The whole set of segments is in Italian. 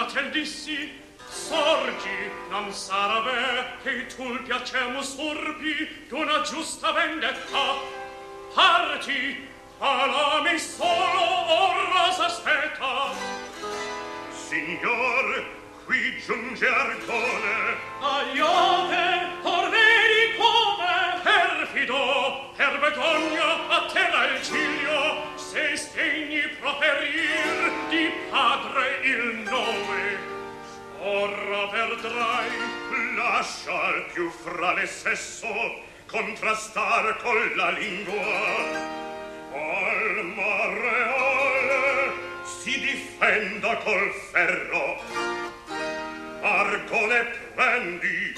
fratel dissi, sorgi, non sarebbe che tu il piacer m'usurpi d'una giusta vendetta. Parti, falami solo ora s'aspetta. Signor, qui giunge Arcone. Agliote, or vedi come, perfido, per vergogna a terra il ciglio, se stegni proferir di padre il nome. Ora vedrai, lascia al più frale sesso contrastar con la lingua. Alma reale si difenda col ferro. Arcone prendi.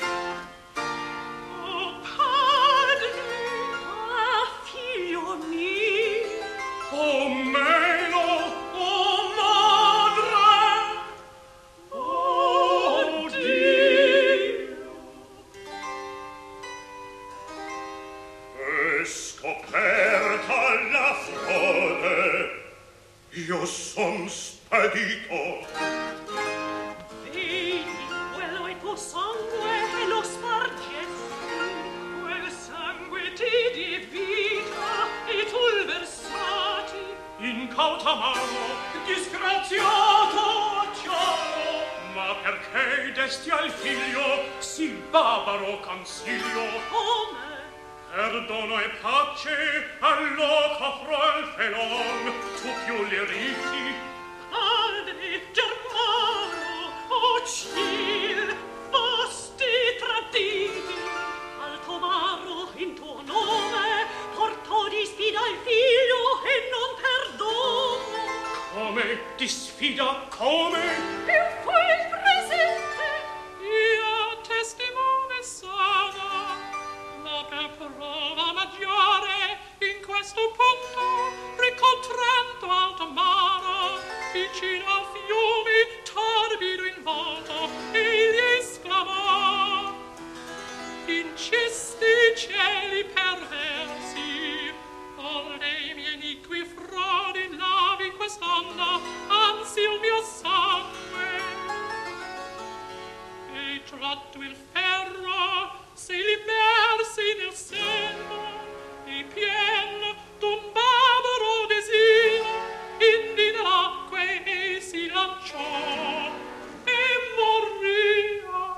Oh padre, ah figlio mio, o meno, o madre, oh Dio. È scoperta la frode. Io son spedito. Vedi, quello è tuo sangue e lo spargesti. Quel sangue ti di vita e tu il versati. incauta mano, disgraziato acciaio, ma perché desti al figlio sì barbaro consiglio? Come? Perdono e pace all'ocafro il felon, tu più li riti. Padre Germano, o Cil, fosti traditi. Alto maro in tuo nome portò di sfida il figlio e non perdono. Come di sfida, come? E fu il presente. Io testimone sono, ma per prova maggiore in questo punto ricontrando alto mare vicino a fiumi torbido in volto egli esclamò: vincesti cieli perversi, o dei miei iniqui frodi lavi quest'anno anzi il mio sangue, e tratto il ferro se li immersi nel seno e pien d'un barbaro desio indi nell'acque e si lanciò e morria.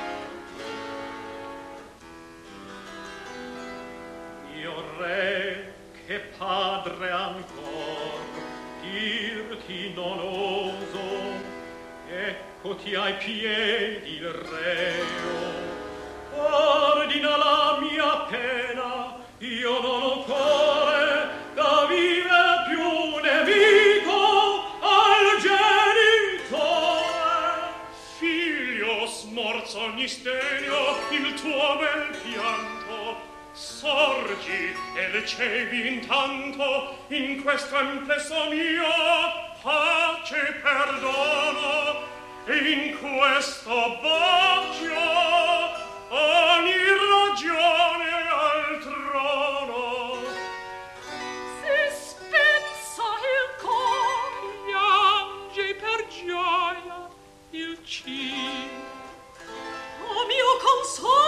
Io re che padre ancor dirti non oso, eccoti ai piedi il reo. Ordina la mia pena, io non ho cuore da vivere più nemico al genitore. Figlio, smorza ogni stegno il tuo bel pianto, sorgi e ricevi intanto in questo amplesso mio pace e perdono, e in questo bacio ogni ragione al trono. Si spezza il cor, piange per gioia il cielo. O mio consolo,